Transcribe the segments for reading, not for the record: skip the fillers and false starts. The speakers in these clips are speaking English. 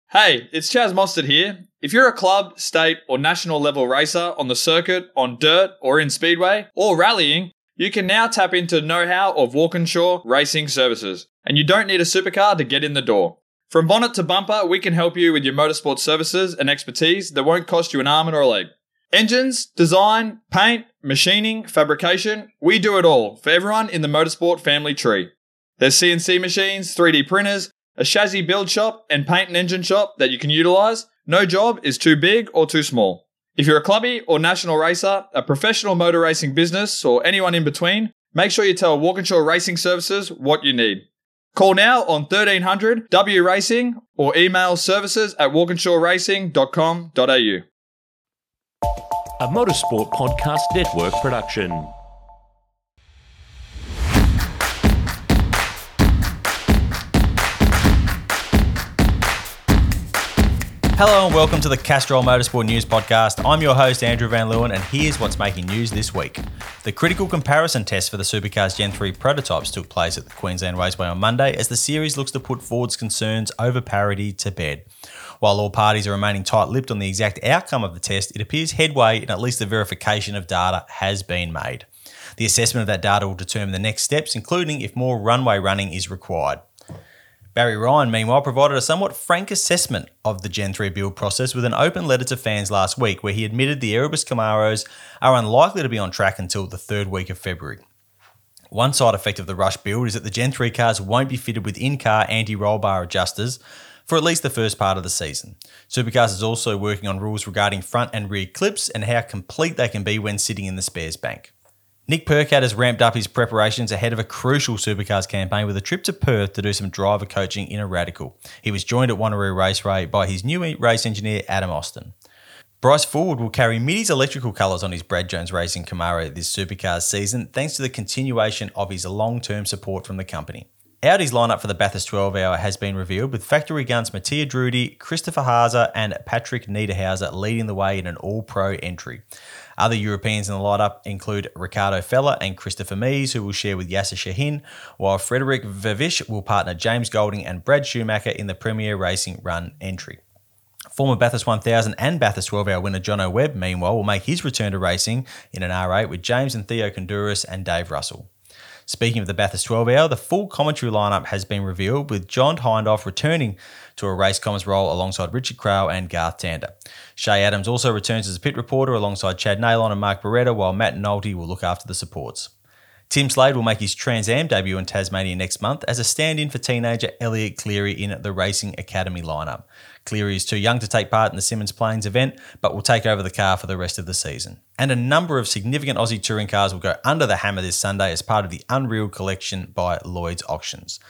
Hey, it's Chaz Mostert here. If you're a club, state, or national level racer on the circuit, on dirt, or in speedway, or rallying, you can now tap into the know-how of Walkinshaw Racing Services, and you don't need a supercar to get in the door. From bonnet to bumper, we can help you with your motorsport services and expertise that won't cost you an arm or a leg. Engines, design, paint, machining, fabrication, we do it all for everyone in the motorsport family tree. There's CNC machines, 3D printers, a chassis build shop, and paint and engine shop that you can utilise. No job is too big or too small. If you're a clubby or national racer, a professional motor racing business, or anyone in between, make sure you tell Walkinshaw Racing Services what you need. Call now on 1300 W Racing or email services@walkinshawracing.com.au. A Motorsport Podcast Network production. Hello and welcome to the Castrol Motorsport News Podcast. I'm your host, Andrew Van Leeuwen, and here's what's making news this week. The critical comparison test for the Supercars Gen 3 prototypes took place at the Queensland Raceway on Monday as the series looks to put Ford's concerns over parity to bed. While all parties are remaining tight-lipped on the exact outcome of the test, it appears headway and at least the verification of data has been made. The assessment of that data will determine the next steps, including if more runway running is required. Barry Ryan, meanwhile, provided a somewhat frank assessment of the Gen 3 build process with an open letter to fans last week where he admitted the Erebus Camaros are unlikely to be on track until the third week of February. One side effect of the rush build is that the Gen 3 cars won't be fitted with in-car anti-roll bar adjusters for at least the first part of the season. Supercars is also working on rules regarding front and rear clips and how complete they can be when sitting in the spares bank. Nick Percat has ramped up his preparations ahead of a crucial Supercars campaign with a trip to Perth to do some driver coaching in a Radical. He was joined at Wanneroo Raceway by his new race engineer, Adam Austin. Bryce Ford will carry Mitty's electrical colours on his Brad Jones Racing Camaro this Supercars season thanks to the continuation of his long-term support from the company. Audi's lineup for the Bathurst 12 Hour has been revealed with factory guns Mattia Drudi, Christopher Haase and Patrick Niederhauser leading the way in an all-pro entry. Other Europeans in the lineup include Ricardo Feller and Christopher Mies, who will share with Yasser Shahin, while Frederick Vervish will partner James Golding and Brad Schumacher in the Premier Racing Run entry. Former Bathurst 1000 and Bathurst 12 Hour winner Jono Webb, meanwhile, will make his return to racing in an R8 with James and Theo Konduras and Dave Russell. Speaking of the Bathurst 12 Hour, the full commentary lineup has been revealed with John Hindhaugh returning to a race comments role alongside Richard Craill and Garth Tander. Shay Adams also returns as a pit reporter alongside Chad Nailon and Mark Beretta, while Matt Nolte will look after the supports. Tim Slade will make his Trans Am debut in Tasmania next month as a stand-in for teenager Elliot Cleary in the Racing Academy lineup. Cleary is too young to take part in the Symmons Plains event, but will take over the car for the rest of the season. And a number of significant Aussie touring cars will go under the hammer this Sunday as part of the Unreal Collection by Lloyd's Auctions.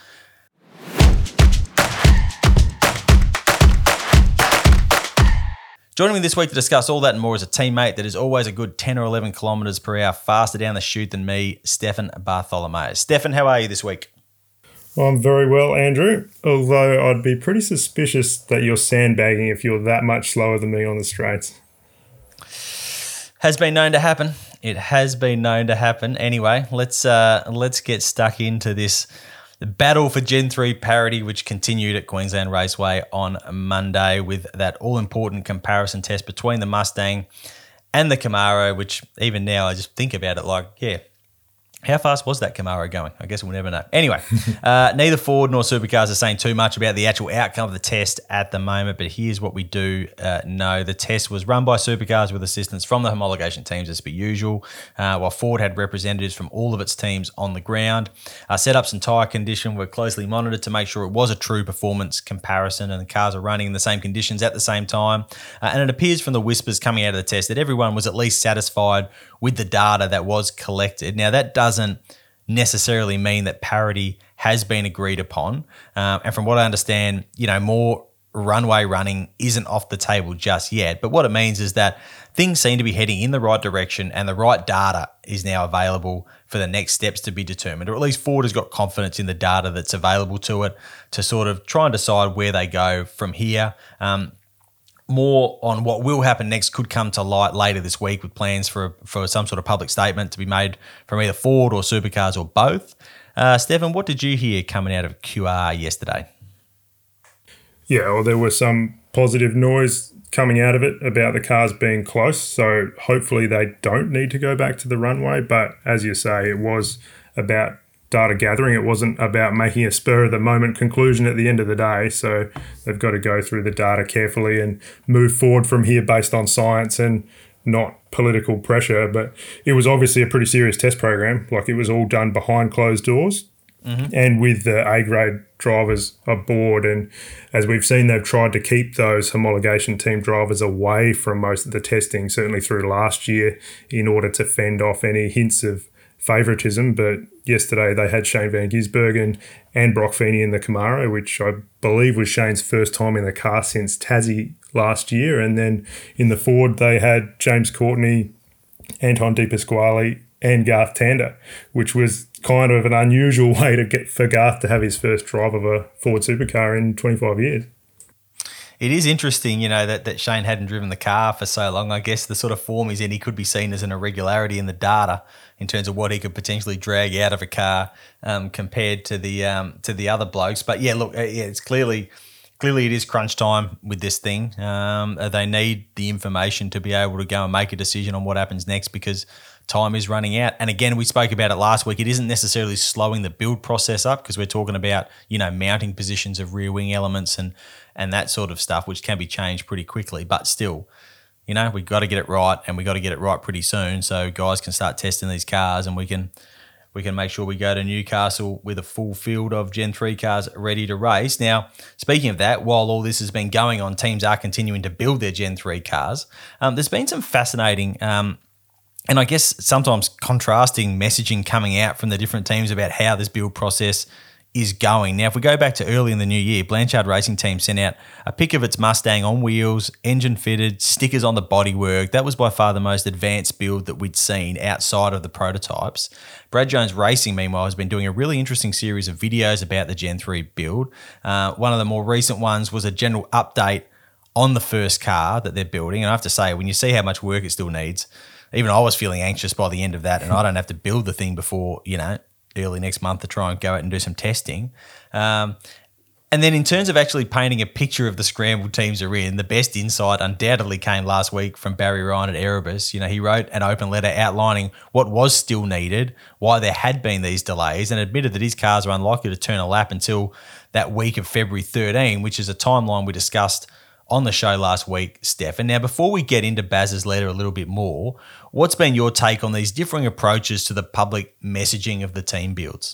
Joining me this week to discuss all that and more is a teammate that is always a good 10 or 11 kilometres per hour faster down the chute than me, Stefan Bartholomew. Stefan, how are you this week? Well, I'm very well, Andrew, although I'd be pretty suspicious that you're sandbagging if you're that much slower than me on the straights. Has been known to happen. It has been known to happen. Anyway, let's get stuck into this battle for Gen 3 parity, which continued at Queensland Raceway on Monday with that all-important comparison test between the Mustang and the Camaro, which even now I just think about it like, yeah, how fast was that Camaro going? I guess we'll never know. Anyway, neither Ford nor Supercars are saying too much about the actual outcome of the test at the moment, but here's what we do know. The test was run by Supercars with assistance from the homologation teams as per usual, while Ford had representatives from all of its teams on the ground. Setups and tyre condition were closely monitored to make sure it was a true performance comparison and the cars are running in the same conditions at the same time. And it appears from the whispers coming out of the test that everyone was at least satisfied with the data that was collected. Now, that doesn't necessarily mean that parity has been agreed upon. And from what I understand, more runway running isn't off the table just yet. But what it means is that things seem to be heading in the right direction and the right data is now available for the next steps to be determined, or at least Ford has got confidence in the data that's available to it to sort of try and decide where they go from here. More on what will happen next could come to light later this week with plans for some sort of public statement to be made from either Ford or Supercars or both. Stefan, what did you hear coming out of QR yesterday? Yeah, well, there was some positive noise coming out of it about the cars being close, so hopefully they don't need to go back to the runway. But as you say, it was about data gathering. It wasn't about making a spur-of-the-moment conclusion at the end of the day, so they've got to go through the data carefully and move forward from here based on science and not political pressure. But it was obviously a pretty serious test program. Like, it was all done behind closed doors. Mm-hmm. And with the A-grade drivers aboard, and as we've seen, they've tried to keep those homologation team drivers away from most of the testing, certainly through last year, in order to fend off any hints of favouritism. But yesterday they had Shane Van Gisbergen and Brock Feeney in the Camaro, which I believe was Shane's first time in the car since Tassie last year. And then in the Ford they had James Courtney, Anton De Pasquale and Garth Tander, which was kind of an unusual way to get for Garth to have his first drive of a Ford supercar in 25 years. It is interesting, that Shane hadn't driven the car for so long. I guess the sort of form he's in, he could be seen as an irregularity in the data in terms of what he could potentially drag out of a car compared to the other blokes. But yeah, look, it's clearly it is crunch time with this thing. They need the information to be able to go and make a decision on what happens next, because time is running out. And again, we spoke about it last week. It isn't necessarily slowing the build process up, because we're talking about, mounting positions of rear wing elements and that sort of stuff, which can be changed pretty quickly. But still, we've got to get it right, and we've got to get it right pretty soon so guys can start testing these cars, and we can make sure we go to Newcastle with a full field of Gen 3 cars ready to race. Now, speaking of that, while all this has been going on, teams are continuing to build their Gen 3 cars. There's been some fascinating and I guess sometimes contrasting messaging coming out from the different teams about how this build process is going. Now, if we go back to early in the new year, Blanchard Racing Team sent out a pic of its Mustang on wheels, engine fitted, stickers on the bodywork. That was by far the most advanced build that we'd seen outside of the prototypes. Brad Jones Racing, meanwhile, has been doing a really interesting series of videos about the Gen 3 build. One of the more recent ones was a general update on the first car that they're building. And I have to say, when you see how much work it still needs, even I was feeling anxious by the end of that, and I don't have to build the thing before, early next month to try and go out and do some testing. And then in terms of actually painting a picture of the scrambled teams are in, the best insight undoubtedly came last week from Barry Ryan at Erebus. He wrote an open letter outlining what was still needed, why there had been these delays, and admitted that his cars are unlikely to turn a lap until that week of February 13, which is a timeline we discussed on the show last week, Steph. And now, before we get into Baz's letter a little bit more, what's been your take on these differing approaches to the public messaging of the team builds?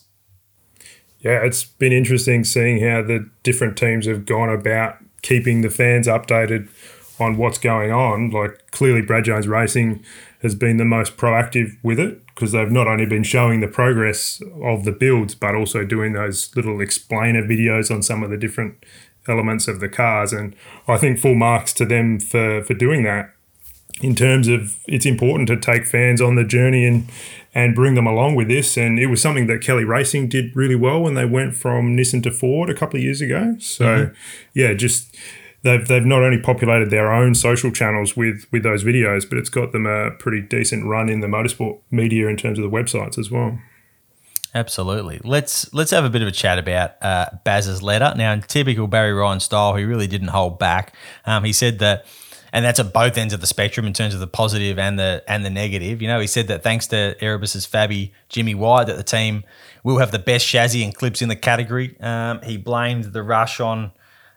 Yeah, it's been interesting seeing how the different teams have gone about keeping the fans updated on what's going on. Like, clearly Brad Jones Racing has been the most proactive with it, because they've not only been showing the progress of the builds, but also doing those little explainer videos on some of the different elements of the cars. And I think full marks to them for doing that. In terms of, it's important to take fans on the journey and bring them along with this. And it was something that Kelly Racing did really well when they went from Nissan to Ford a couple of years ago. So just they've not only populated their own social channels with those videos, but it's got them a pretty decent run in the motorsport media in terms of the websites as well. Absolutely. Let's have a bit of a chat about Baz's letter. Now, in typical Barry Ryan style, he really didn't hold back. He said that, and that's at both ends of the spectrum in terms of the positive and the negative. He said that thanks to Erebus's Fabby Jimmy White, that the team will have the best chassis and clips in the category. He blamed the rush on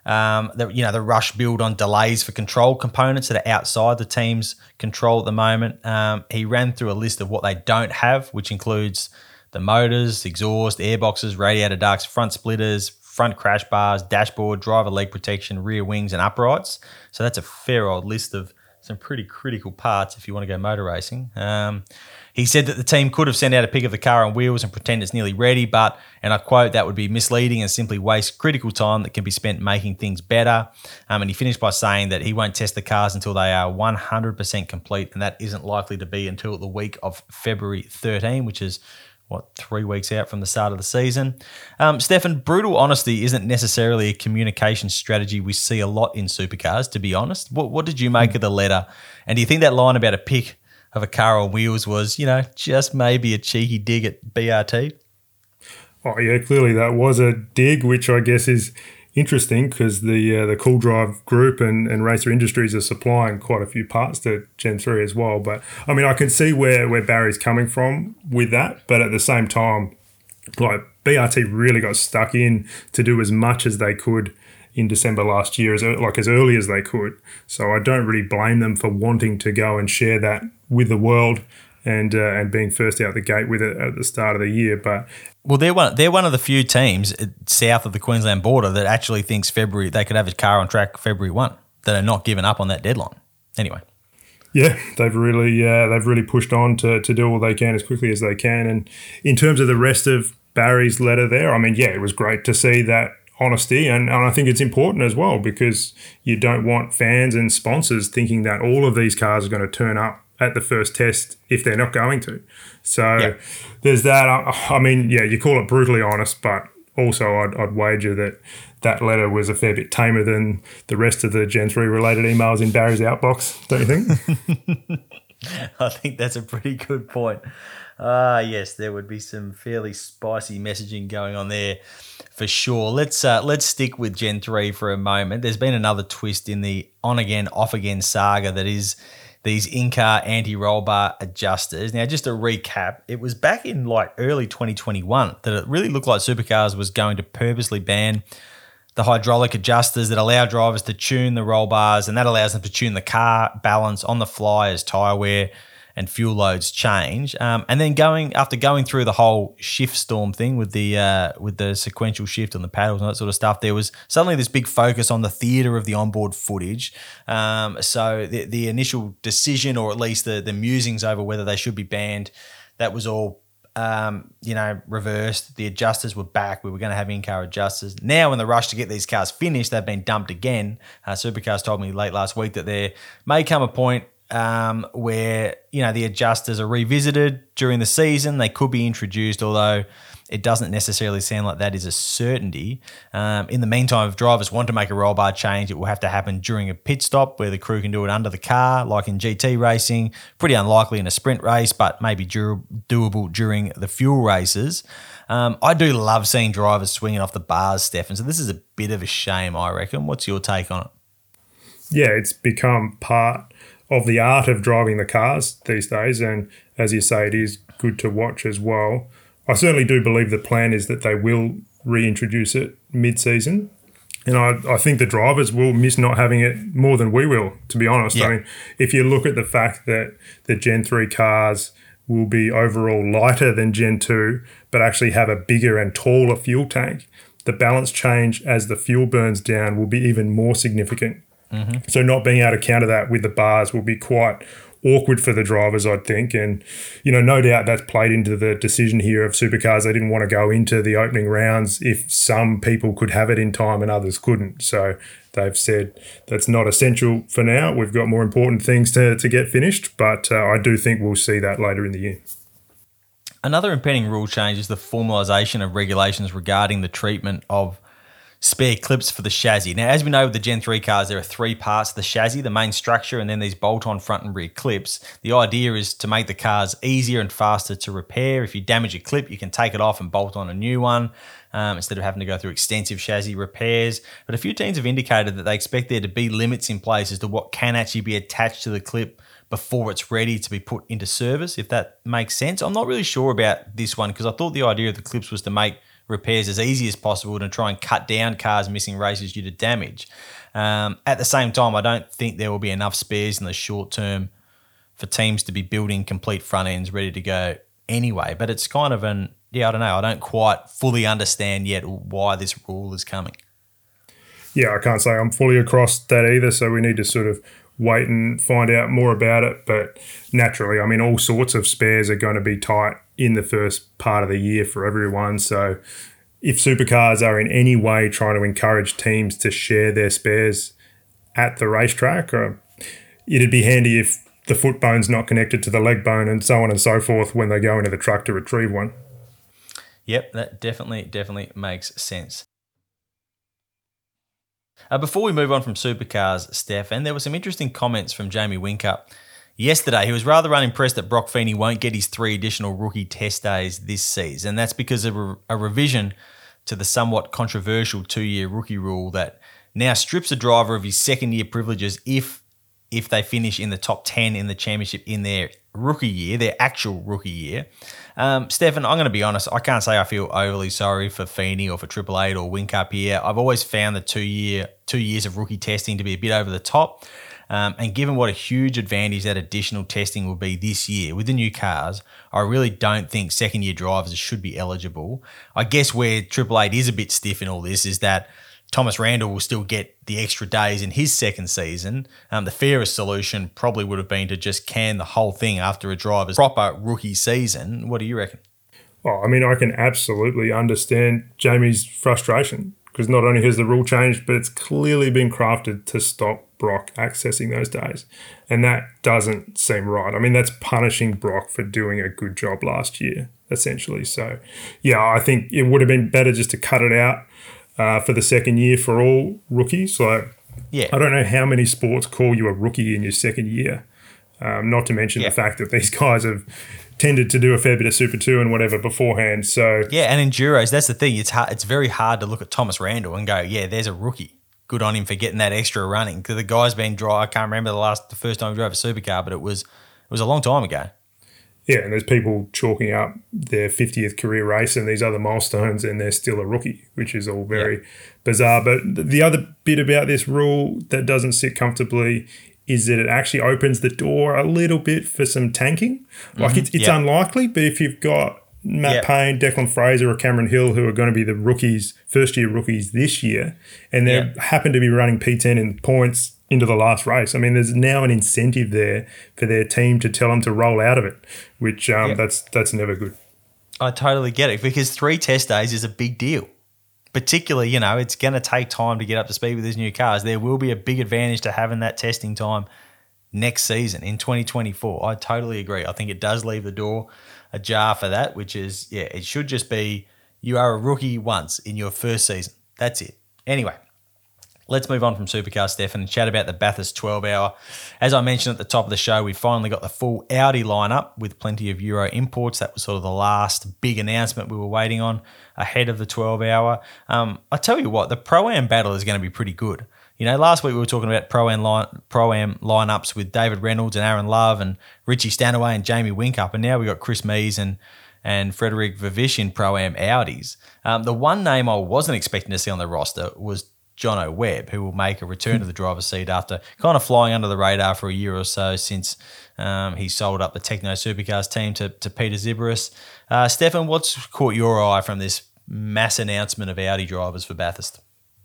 the rush build on delays for control components that are outside the team's control at the moment. He ran through a list of what they don't have, which includes the motors, exhaust, airboxes, radiator ducts, front splitters, front crash bars, dashboard, driver leg protection, rear wings and uprights. So that's a fair old list of some pretty critical parts if you want to go motor racing. He said that the team could have sent out a pic of the car on wheels and pretend it's nearly ready, but, and I quote, that would be misleading and simply waste critical time that can be spent making things better. And he finished by saying that he won't test the cars until they are 100% complete, and that isn't likely to be until the week of February 13, which is 3 weeks out from the start of the season. Stefan, brutal honesty isn't necessarily a communication strategy we see a lot in supercars, to be honest. What did you make of the letter? And do you think that line about a pic of a car on wheels was, just maybe a cheeky dig at BRT? Oh, yeah, clearly that was a dig, which I guess is interesting because the Cool Drive group and Racer Industries are supplying quite a few parts to Gen 3 as well. But I mean, I can see where Barry's coming from with that, but at the same time, like BRT really got stuck in to do as much as they could in December last year, as early as they could. So I don't really blame them for wanting to go and share that with the world and being first out the gate with it at the start of the year. But well, they're one of the few teams south of the Queensland border that actually thinks February they could have a car on track February 1, that are not giving up on that deadline. Anyway. Yeah, they've really pushed on to do all they can as quickly as they can. And in terms of the rest of Barry's letter there, I mean, yeah, it was great to see that honesty, and I think it's important as well because you don't want fans and sponsors thinking that all of these cars are going to turn up at the first test if they're not going to. So there's that. I mean, yeah, you call it brutally honest, but also I'd wager that letter was a fair bit tamer than the rest of the Gen 3 related emails in Barry's outbox, don't you think? I think that's a pretty good point. Yes, there would be some fairly spicy messaging going on there for sure. Let's stick with Gen 3 for a moment. There's been another twist in the on-again, off-again saga that is these in-car anti-roll bar adjusters. Now, just to recap, it was back in like early 2021 that it really looked like Supercars was going to purposely ban the hydraulic adjusters that allow drivers to tune the roll bars, and that allows them to tune the car balance on the fly as tyre wear and fuel loads change. And then after going through the whole shift storm thing with the sequential shift on the paddles and that sort of stuff, there was suddenly this big focus on the theatre of the onboard footage. So the initial decision, or at least the musings over whether they should be banned, that was all reversed. The adjusters were back. We were going to have in-car adjusters. Now, in the rush to get these cars finished, they've been dumped again. Supercars told me late last week that there may come a point where the adjusters are revisited during the season. They could be introduced, although it doesn't necessarily sound like that is a certainty. In the meantime, if drivers want to make a roll bar change, it will have to happen during a pit stop where the crew can do it under the car, like in GT racing. Pretty unlikely in a sprint race, but maybe doable during the fuel races. I do love seeing drivers swinging off the bars, Stefan, so this is a bit of a shame, I reckon. What's your take on it? Yeah, it's become part of the art of driving the cars these days, and as you say, it is good to watch as well. I certainly do believe the plan is that they will reintroduce it mid-season, and I think the drivers will miss not having it more than we will, to be honest. Yeah. I mean, if you look at the fact that the Gen 3 cars will be overall lighter than Gen 2, but actually have a bigger and taller fuel tank, the balance change as the fuel burns down will be even more significant. Mm-hmm. So not being able to counter that with the bars will be quite awkward for the drivers, I'd think. And, no doubt that's played into the decision here of Supercars. They didn't want to go into the opening rounds if some people could have it in time and others couldn't. So they've said that's not essential for now. We've got more important things to get finished. But I do think we'll see that later in the year. Another impending rule change is the formalisation of regulations regarding the treatment of spare clips for the chassis. Now, as we know with the Gen 3 cars, there are three parts to the chassis, the main structure, and then these bolt-on front and rear clips. The idea is to make the cars easier and faster to repair. If you damage a clip, you can take it off and bolt on a new one instead of having to go through extensive chassis repairs. But a few teams have indicated that they expect there to be limits in place as to what can actually be attached to the clip before it's ready to be put into service, if that makes sense. I'm not really sure about this one because I thought the idea of the clips was to make repairs as easy as possible to try and cut down cars missing races due to damage. At the same time, I don't think there will be enough spares in the short term for teams to be building complete front ends ready to go anyway. But it's kind of I don't know. I don't quite fully understand yet why this rule is coming. Yeah, I can't say I'm fully across that either, so we need to sort of wait and find out more about it. But naturally, I mean, all sorts of spares are going to be tight in the first part of the year for everyone. So if Supercars are in any way trying to encourage teams to share their spares at the racetrack, it'd be handy if the foot bone's not connected to the leg bone and so on and so forth when they go into the truck to retrieve one. Yep, that definitely makes sense. Before we move on from Supercars, Steph, there were some interesting comments from Jamie Whincup yesterday. He was rather unimpressed that Brock Feeney won't get his 3 additional rookie test days this season. That's because of a revision to the somewhat controversial 2-year rookie rule that now strips a driver of his second-year privileges if they finish in the top 10 in the championship in their rookie year, their actual rookie year. Stefan, I'm going to be honest, I can't say I feel overly sorry for Feeney or for Triple Eight or Whincup here. I've always found the 2 years of rookie testing to be a bit over the top. And given what a huge advantage that additional testing will be this year with the new cars, I really don't think second-year drivers should be eligible. I guess where Triple Eight is a bit stiff in all this is that Thomas Randall will still get the extra days in his second season. The fairest solution probably would have been to just can the whole thing after a driver's proper rookie season. What do you reckon? Oh, I mean, I can absolutely understand Jamie's frustration because not only has the rule changed, but it's clearly been crafted to stop Brock accessing those days. And that doesn't seem right. I mean, that's punishing Brock for doing a good job last year, essentially. So, yeah, I think it would have been better just to cut it out for the second year for all rookies. Like, yeah. I don't know how many sports call you a rookie in your second year, not to mention the fact that these guys have tended to do a fair bit of Super 2 and whatever beforehand. So yeah, and Enduros, that's the thing. It's very hard to look at Thomas Randall and go, yeah, there's a rookie. Good on him for getting that extra running. Because the guy's been dry. I can't remember the first time he drove a supercar, but it was a long time ago. Yeah, and there's people chalking up their 50th career race and these other milestones and they're still a rookie, which is all very bizarre. But the other bit about this rule that doesn't sit comfortably is that it actually opens the door a little bit for some tanking. Like it's unlikely, but if you've got Matt Payne, Declan Fraser or Cameron Hill who are going to be the rookies, first-year rookies this year, and they happen to be running P10 in points into the last race. I mean, there's now an incentive there for their team to tell them to roll out of it, which that's never good. I totally get it because 3 test days is a big deal. Particularly, it's going to take time to get up to speed with these new cars. There will be a big advantage to having that testing time next season in 2024. I totally agree. I think it does leave the door ajar for that, which is, it should just be you are a rookie once in your first season. That's it. Anyway, let's move on from supercars, Stefan, and chat about the Bathurst 12-hour. As I mentioned at the top of the show, we finally got the full Audi lineup with plenty of Euro imports. That was sort of the last big announcement we were waiting on ahead of the 12-hour. I tell you what, the Pro-Am battle is going to be pretty good. Last week we were talking about Pro-Am lineups with David Reynolds and Aaron Love and Richie Stanaway and Jamie Whincup, and now we got Chris Mees and Frederick Vivish in Pro-Am Audis. The one name I wasn't expecting to see on the roster was Jono Webb, who will make a return to the driver's seat after kind of flying under the radar for a year or so since he sold up the Techno Supercars team to Peter Zibaris. Stefan, what's caught your eye from this mass announcement of Audi drivers for Bathurst?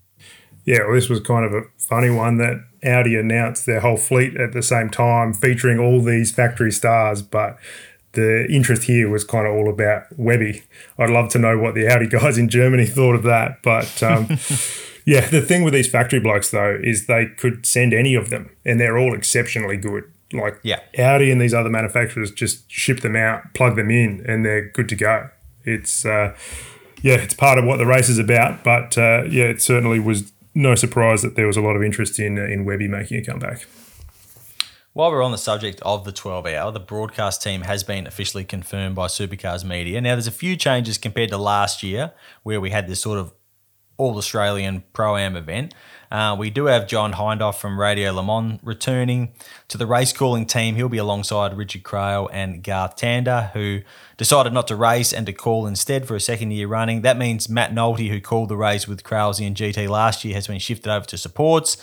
Yeah, well, this was kind of a funny one that Audi announced their whole fleet at the same time, featuring all these factory stars, but the interest here was kind of all about Webby. I'd love to know what the Audi guys in Germany thought of that, but yeah, the thing with these factory blokes, though, is they could send any of them, and they're all exceptionally good. Like Audi and these other manufacturers just ship them out, plug them in, and they're good to go. It's it's part of what the race is about, but it certainly was no surprise that there was a lot of interest in Webby making a comeback. While we're on the subject of the 12-hour, the broadcast team has been officially confirmed by Supercars Media. Now, there's a few changes compared to last year where we had this sort of all-Australian Pro-Am event. We do have John Hindhaugh from Radio Le Mans returning to the race calling team. He'll be alongside Richard Crail and Garth Tander, who decided not to race and to call instead for a second year running. That means Matt Nolte, who called the race with Crailsy and GT last year, has been shifted over to supports.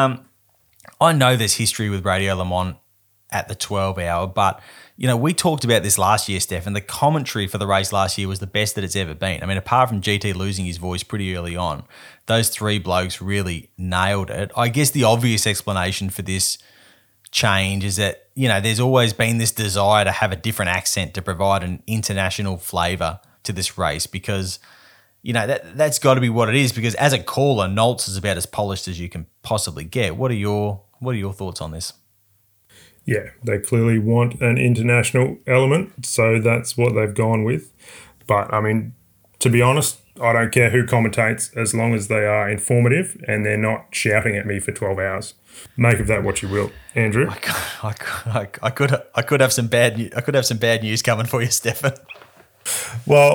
I know there's history with Radio Le Mans at the 12-hour, but we talked about this last year, Steph, and the commentary for the race last year was the best that it's ever been. I mean, apart from GT losing his voice pretty early on, those 3 blokes really nailed it. I guess the obvious explanation for this change is that, there's always been this desire to have a different accent to provide an international flavour to this race because, that's got to be what it is because as a caller, Noltz is about as polished as you can possibly get. What are your thoughts on this? Yeah, they clearly want an international element, so that's what they've gone with. But, I mean, to be honest, I don't care who commentates as long as they are informative and they're not shouting at me for 12 hours. Make of that what you will. Andrew? I could have some bad news coming for you, Stefan. Well,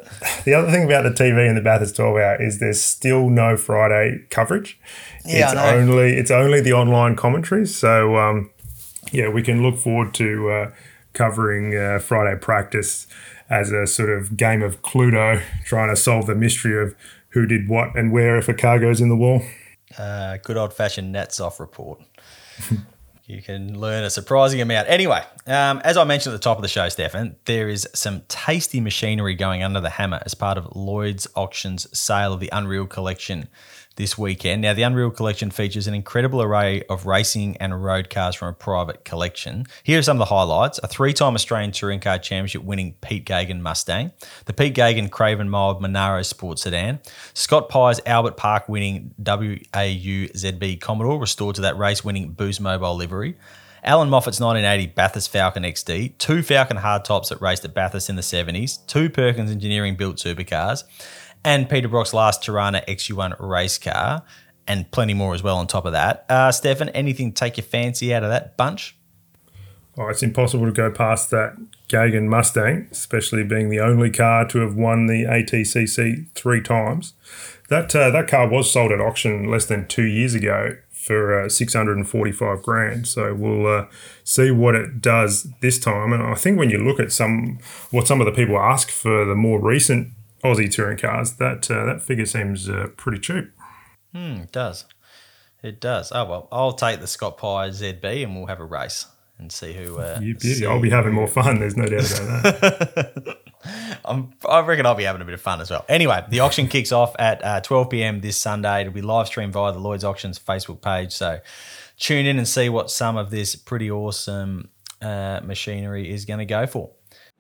The other thing about the TV and the Bathurst 12 Hour is there's still no Friday coverage. Yeah, I know. It's only the online commentaries. So, we can look forward to covering Friday practice as a sort of game of Cluedo, trying to solve the mystery of who did what and where if a car goes in the wall. Good old-fashioned Nats-off report. You can learn a surprising amount. Anyway, as I mentioned at the top of the show, Stefan, there is some tasty machinery going under the hammer as part of Lloyd's Auctions' sale of the Unreal Collection this weekend. Now, the Unreal Collection features an incredible array of racing and road cars from a private collection. Here are some of the highlights. A 3-time Australian Touring Car Championship winning Pete Gagan Mustang, the Pete Gagan Craven Mild Monaro Sports Sedan, Scott Pye's Albert Park winning WAU ZB Commodore, restored to that race winning Boost Mobile livery, Alan Moffat's 1980 Bathurst Falcon XD, 2 Falcon hardtops that raced at Bathurst in the 70s, 2 Perkins Engineering built supercars, and Peter Brock's last Tirana XU1 race car, and plenty more as well on top of that. Stefan, anything take your fancy out of that bunch? Oh, it's impossible to go past that Gagan Mustang, especially being the only car to have won the ATCC 3 times. That car was sold at auction less than 2 years ago for 645 grand. So we'll see what it does this time. And I think when you look at what some of the people ask for the more recent Aussie touring cars, that figure seems pretty cheap. It does. It does. Oh, well, I'll take the Scott Pye ZB and we'll have a race and see who... You beauty. I'll be having more fun. There's no doubt about that. I reckon I'll be having a bit of fun as well. Anyway, the auction kicks off at 12 p.m. this Sunday. It'll be live streamed via the Lloyd's Auctions Facebook page. So tune in and see what some of this pretty awesome machinery is going to go for.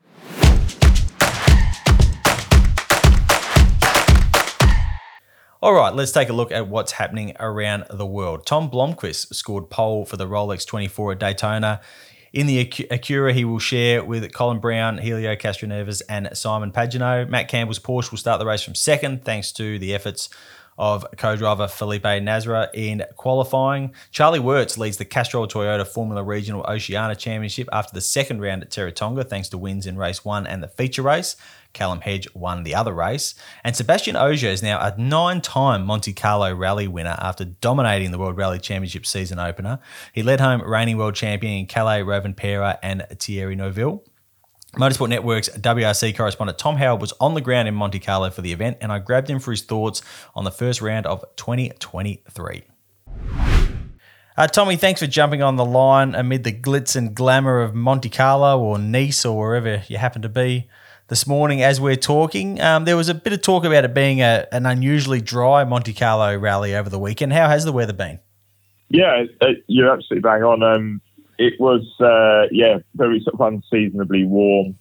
All right, let's take a look at what's happening around the world. Tom Blomqvist scored pole for the Rolex 24 at Daytona. In the Acura, he will share with Colin Brown, Helio Castroneves, and Simon Pagenaud. Matt Campbell's Porsche will start the race from second, thanks to the efforts of co-driver Felipe Nasra in qualifying. Charlie Wirtz leads the Castrol Toyota Formula Regional Oceania Championship after the second round at Teretonga, thanks to wins in race 1 and the feature race. Callum Hedge won the other race. And Sebastian Ogier is now a 9-time Monte Carlo Rally winner after dominating the World Rally Championship season opener. He led home reigning world champion in Calais, Rovanpera and Thierry Neuville. Motorsport Network's WRC correspondent Tom Howard was on the ground in Monte Carlo for the event, and I grabbed him for his thoughts on the first round of 2023. Tommy, thanks for jumping on the line amid the glitz and glamour of Monte Carlo or Nice or wherever you happen to be this morning as we're talking. There was a bit of talk about it being an unusually dry Monte Carlo rally over the weekend. How has the weather been? Yeah, you're absolutely bang on. It was, very sort of unseasonably warm.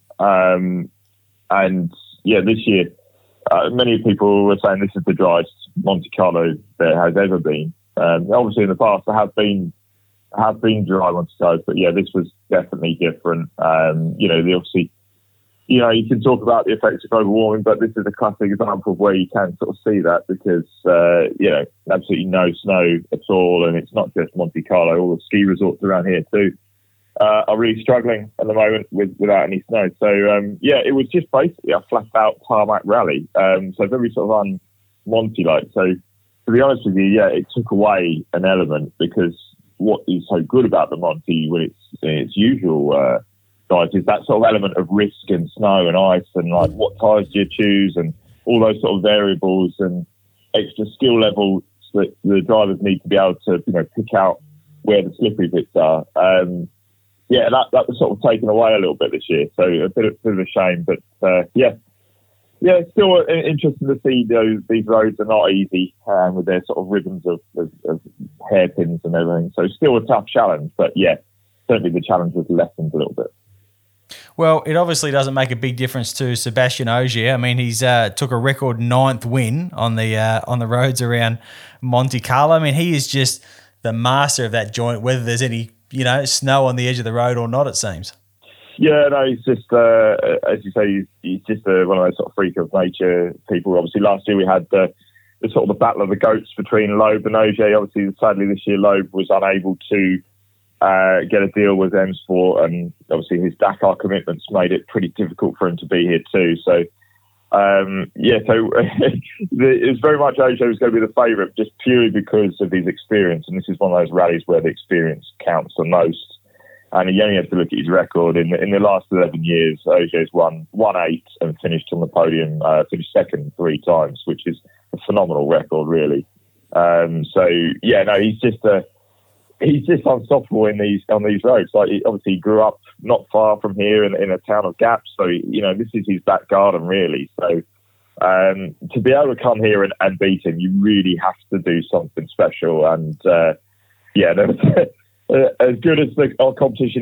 This year, many people were saying this is the driest Monte Carlo there has ever been. Obviously, in the past, there have been dry Monte Carlos, but yeah, this was definitely different. You can talk about the effects of global warming, but this is a classic example of where you can sort of see that because, absolutely no snow at all. And it's not just Monte Carlo, all the ski resorts around here too are really struggling at the moment without any snow. So, it was just basically a flat out tarmac rally. So very sort of un-Monte-like. So to be honest with you, it took away an element because what is so good about the Monte when it's in its usual guys is that sort of element of risk and snow and ice and like what tyres do you choose and all those sort of variables and extra skill levels that the drivers need to be able to pick out where the slippery bits are. That was sort of taken away a little bit this year, so a bit of a shame. But it's still interesting to see these roads are not easy with their sort of rhythms of hairpins and everything. So still a tough challenge, but certainly the challenge was lessened a little bit. Well, it obviously doesn't make a big difference to Sebastian Ogier. I mean, he's took a record 9th win on the roads around Monte Carlo. I mean, he is just the master of that joint, whether there's any snow on the edge of the road or not, it seems. Yeah, no, he's just, as you say, he's just one of those sort of freak of nature people. Obviously, last year we had the sort of the battle of the goats between Loeb and Ogier. Obviously, sadly, this year Loeb was unable to get a deal with M Sport, and obviously his Dakar commitments made it pretty difficult for him to be here too. So So it's very much Ogier was going to be the favourite just purely because of his experience. And this is one of those rallies where the experience counts the most. And you only have to look at his record. In the last 11 years, Ogier's won 8 and finished on the podium, finished second 3 times, which is a phenomenal record, really. He's just unstoppable on these roads. Like, he grew up not far from here in a town of Gap, so this is his back garden, really. So to be able to come here and beat him, you really have to do something special. And as good as our competition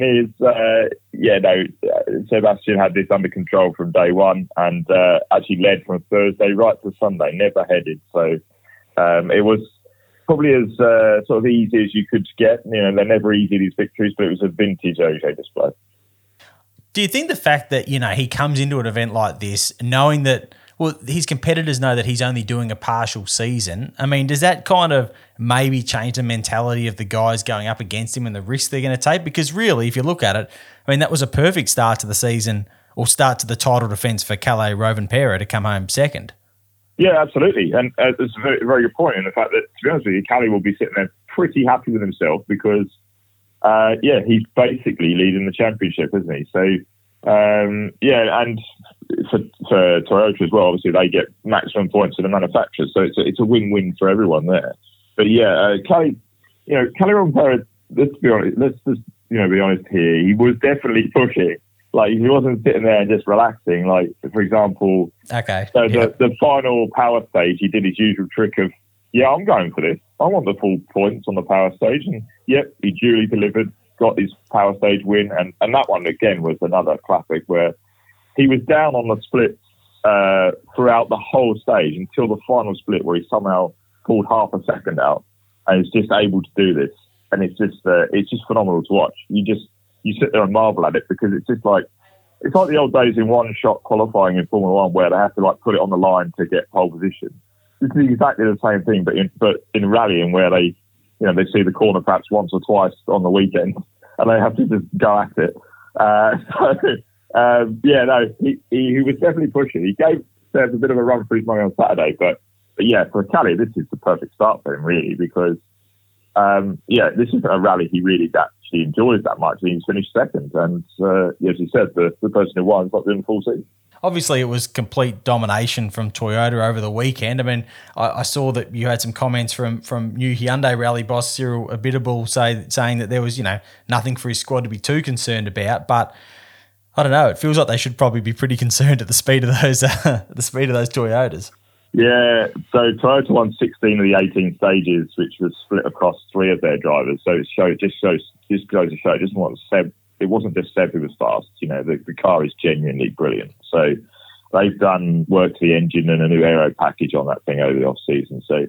is, Sebastian had this under control from day one, and actually led from Thursday right to Sunday, never headed. So it was probably as sort of easy as you could get. They're never easy, these victories, but it was a vintage Ogier display. Do you think the fact that, he comes into an event like this knowing that, his competitors know that he's only doing a partial season, I mean, does that kind of maybe change the mentality of the guys going up against him and the risks they're going to take? Because really, if you look at it, I mean, that was a perfect start to the season, or start to the title defence for Kalle Rovanperä to come home second. Yeah, absolutely. And it's a very, very good point in the fact that, to be honest with you, Kalle will be sitting there pretty happy with himself because, he's basically leading the championship, isn't he? So, and for Toyota as well, obviously they get maximum points for the manufacturers, so it's a win-win for everyone there. But Kalle Rovanperä, let's just be honest here, he was definitely pushing. Like, he wasn't sitting there and just relaxing. Like, for example, the final power stage, he did his usual trick of, I'm going for this. I want the full points on the power stage. And, he duly delivered, got his power stage win. And that one, again, was another classic where he was down on the splits throughout the whole stage until the final split where he somehow pulled half a second out and is just able to do this. And it's just phenomenal to watch. You sit there and marvel at it because it's like the old days in one-shot qualifying in Formula One where they have to put it on the line to get pole position. This is exactly the same thing, but in rallying where they see the corner perhaps once or twice on the weekend and they have to just go at it. He was definitely pushing. He gave Seb a bit of a run for his money on Saturday, but for Kalle, this is the perfect start for him, really, because this isn't a rally he really actually enjoys that much. He's finished second, and as you said, the person who won is not doing the full season. Obviously, it was complete domination from Toyota over the weekend. I mean, I saw that you had some comments from new Hyundai rally boss Cyril Abiteboul saying that there was nothing for his squad to be too concerned about, but I don't know. It feels like they should probably be pretty concerned at the speed of those Toyotas. Yeah, so Toyota won 16 of the 18 stages, which was split across 3 of their drivers. So it just goes to show it wasn't just Seb who was fast. The car is genuinely brilliant. So they've done work to the engine and a new aero package on that thing over the off season. So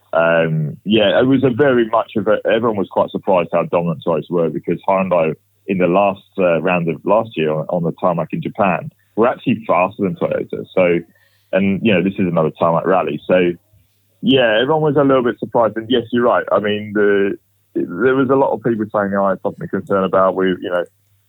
it was everyone was quite surprised how dominant Toyota were because Hyundai in the last round of last year on the tarmac in Japan were actually faster than Toyota. So. And, this is another tarmac rally. So, everyone was a little bit surprised. And, yes, you're right. I mean, there was a lot of people saying, I had something to concern about. We've got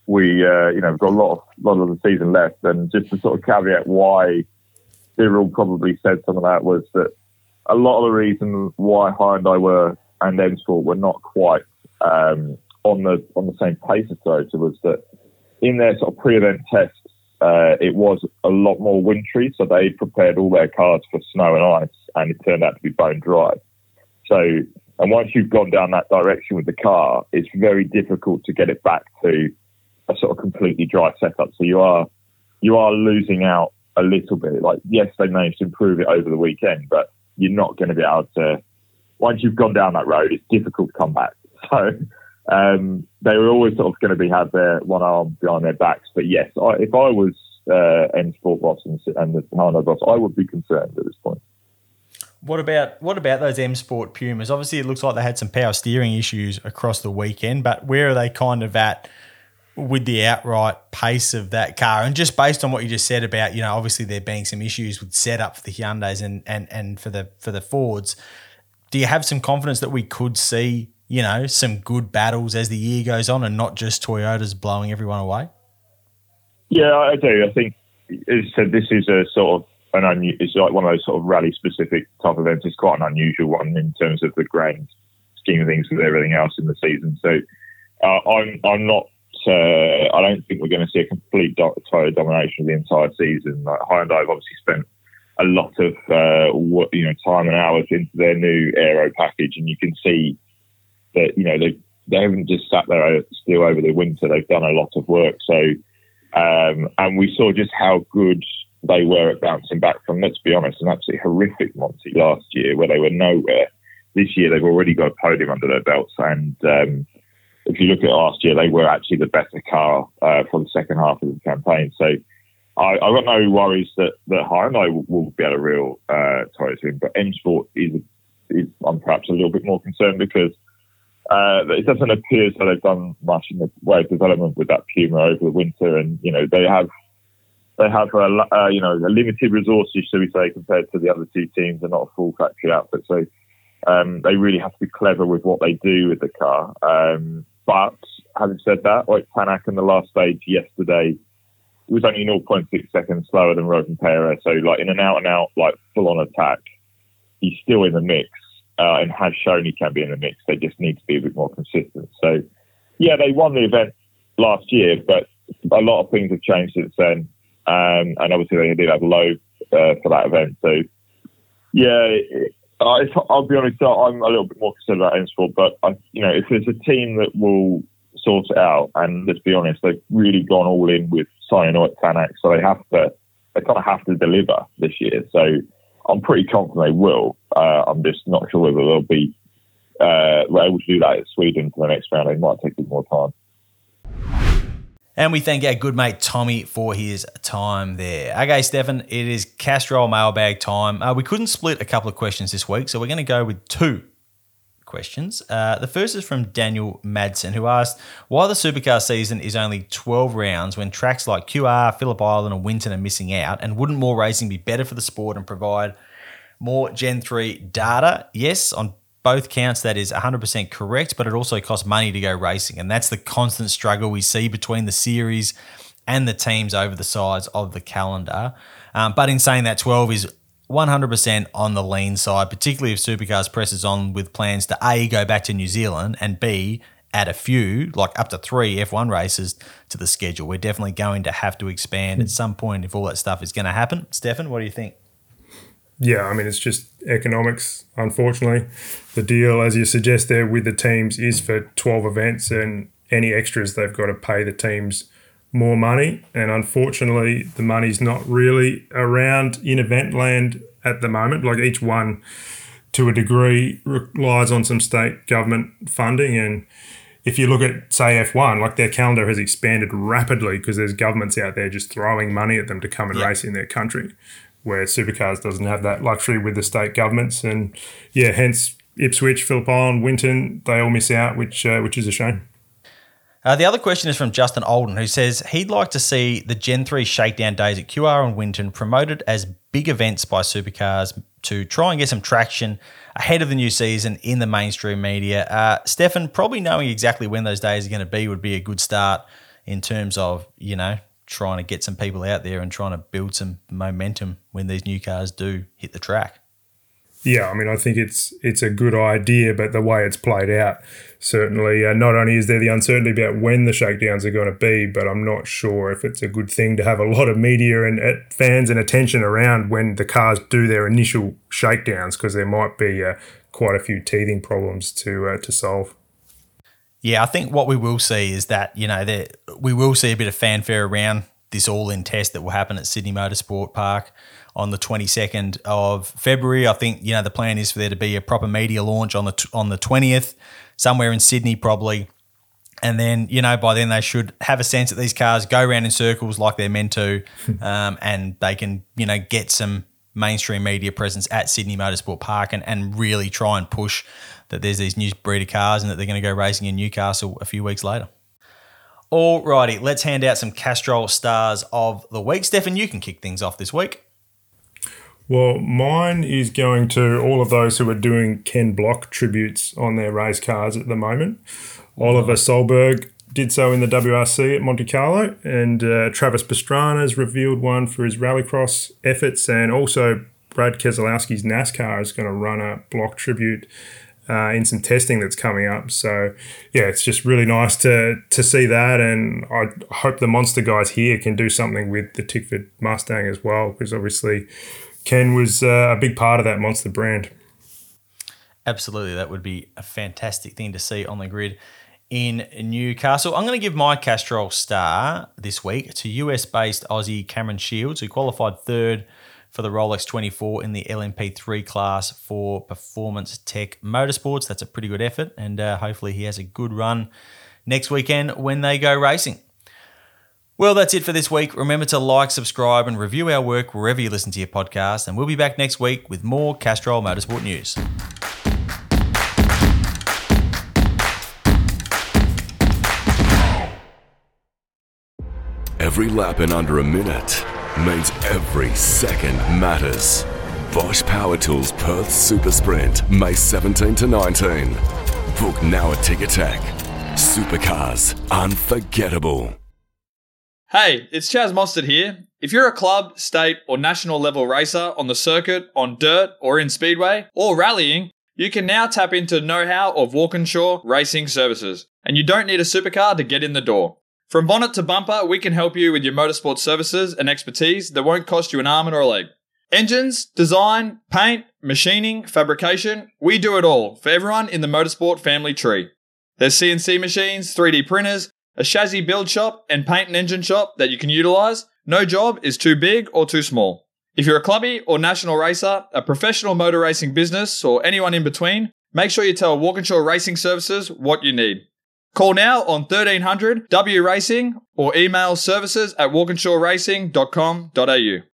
a lot of the season left. And just to sort of caveat why Cyril probably said some of that was that a lot of the reason why Hyundai and M Sport were not quite on the same pace as Toyota was that in their sort of pre-event tests, it was a lot more wintry, so they prepared all their cars for snow and ice, and it turned out to be bone dry. So, and once you've gone down that direction with the car, it's very difficult to get it back to a sort of completely dry setup. So you are losing out a little bit. Like, yes, they managed to improve it over the weekend, but you're not going to be able to. Once you've gone down that road, it's difficult to come back. So. They were always sort of going to have their one arm behind their backs. But yes, if I was M Sport boss and the Hyundai boss, I would be concerned at this point. What about those M Sport Pumas? Obviously, it looks like they had some power steering issues across the weekend, but where are they kind of at with the outright pace of that car? And just based on what you just said about, obviously there being some issues with setup for the Hyundais and for the Fords, do you have some confidence that we could see some good battles as the year goes on and not just Toyotas blowing everyone away? Yeah, I do. I think, as I said, this is a sort of it's like one of those sort of rally specific type events. It's quite an unusual one in terms of the grand scheme of things with everything else in the season. So I'm not. I don't think we're going to see a complete total domination of the entire season. Like Hyundai have obviously spent a lot of time and hours into their new aero package, and you can see that they haven't just sat there still over the winter. They've done a lot of work. So and we saw just how good they were at bouncing back from, let's be honest, an absolutely horrific Monty last year where they were nowhere. This year they've already got a podium under their belts, and if you look at last year, they were actually the better car for the second half of the campaign. So I've got no worries that Hyundai will be at a real title team, but M Sport is I'm perhaps a little bit more concerned because it doesn't appear as though they've done much in the way of development with that Puma over the winter, and they have a limited resources, shall we say, compared to the other two teams. They're not a full factory outfit, so they really have to be clever with what they do with the car. But having said that, like Tanak in the last stage yesterday was only 0.6 seconds slower than Rovanpera. So like in an out-and-out, like full-on attack, he's still in the mix and has shown he can be in the mix. They just need to be a bit more consistent. So, yeah, they won the event last year, but a lot of things have changed since then. And obviously they did have low for that event. So, yeah, I'll be honest, I'm a little bit more concerned about M Sport, but if there's a team that will sort it out, and let's be honest, they've really gone all in with signing at Tanak, so they kind of have to deliver this year. So I'm pretty confident they will. I'm just not sure whether they'll be able to do that at Sweden for the next round. They might take a bit more time. And we thank our good mate Tommy for his time there. Okay, Stefan, it is Castrol mailbag time. We couldn't split a couple of questions this week, so we're going to go with two questions. The first is from Daniel Madsen, who asked why the supercar season is only 12 rounds when tracks like QR, Phillip Island and Winton are missing out, and wouldn't more racing be better for the sport and provide more Gen 3 data? Yes, on both counts, that is 100% correct, but it also costs money to go racing, and that's the constant struggle we see between the series and the teams over the size of the calendar. But in saying that, 12 is 100% on the lean side, particularly if Supercars presses on with plans to A, go back to New Zealand, and B, add a few, like up to 3 F1 races to the schedule. We're definitely going to have to expand at some point if all that stuff is going to happen. Stefan, what do you think? Yeah, I mean, it's just economics, unfortunately. The deal, as you suggest there, with the teams is for 12 events, and any extras, they've got to pay the teams more money. And unfortunately, the money's not really around in event land at the moment. Like each one, to a degree, relies on some state government funding. And if you look at, say, F1, like their calendar has expanded rapidly because there's governments out there just throwing money at them to come and race in their country, where Supercars doesn't have that luxury with the state governments. And yeah, hence Ipswich, Phillip Island, Winton, they all miss out, which is a shame. The other question is from Justin Olden, who says he'd like to see the Gen 3 shakedown days at QR and Winton promoted as big events by Supercars to try and get some traction ahead of the new season in the mainstream media. Stefan, probably knowing exactly when those days are going to be would be a good start in terms of, trying to get some people out there and trying to build some momentum when these new cars do hit the track. Yeah, I mean, I think it's a good idea, but the way it's played out, certainly, not only is there the uncertainty about when the shakedowns are going to be, but I'm not sure if it's a good thing to have a lot of media and fans and attention around when the cars do their initial shakedowns, because there might be quite a few teething problems to solve. Yeah, I think what we will see is that, we will see a bit of fanfare around this all-in test that will happen at Sydney Motorsport Park on the 22nd of February. I think, the plan is for there to be a proper media launch on the 20th, somewhere in Sydney probably. And then, by then they should have a sense that these cars go around in circles like they're meant to, and they can, get some mainstream media presence at Sydney Motorsport Park and really try and push that there's these new breed of cars and that they're going to go racing in Newcastle a few weeks later. Alrighty, let's hand out some Castrol stars of the week. Stefan, you can kick things off this week. Well, mine is going to all of those who are doing Ken Block tributes on their race cars at the moment. Oliver Solberg did so in the WRC at Monte Carlo, and Travis Pastrana's revealed one for his rallycross efforts, and also Brad Keselowski's NASCAR is going to run a block tribute in some testing that's coming up. So, yeah, it's just really nice to see that, and I hope the Monster guys here can do something with the Tickford Mustang as well, because obviously Ken was a big part of that Monster brand. Absolutely, that would be a fantastic thing to see on the grid in Newcastle. I'm going to give my Castrol star this week to US-based Aussie Cameron Shields, who qualified third for the Rolex 24 in the LMP3 class for Performance Tech Motorsports. That's a pretty good effort, and hopefully he has a good run next weekend when they go racing. Well, that's it for this week. Remember to like, subscribe, and review our work wherever you listen to your podcast, and we'll be back next week with more Castrol Motorsport news. Every lap in under a minute means every second matters. Bosch Power Tools Perth Super Sprint, May 17 to 19. Book now at Ticketek. Supercars, unforgettable. Hey, it's Chaz Mostert here. If you're a club, state, or national level racer on the circuit, on dirt, or in speedway, or rallying, you can now tap into know-how of Walkinshaw Racing Services, and you don't need a supercar to get in the door. From bonnet to bumper, we can help you with your motorsport services and expertise that won't cost you an arm or a leg. Engines, design, paint, machining, fabrication, we do it all for everyone in the motorsport family tree. There's CNC machines, 3D printers, a chassis build shop, and paint and engine shop that you can utilise. No job is too big or too small. If you're a clubby or national racer, a professional motor racing business, or anyone in between, make sure you tell Walkinshaw Racing Services what you need. Call now on 1300 W Racing or email services@walkinshawracing.com.au.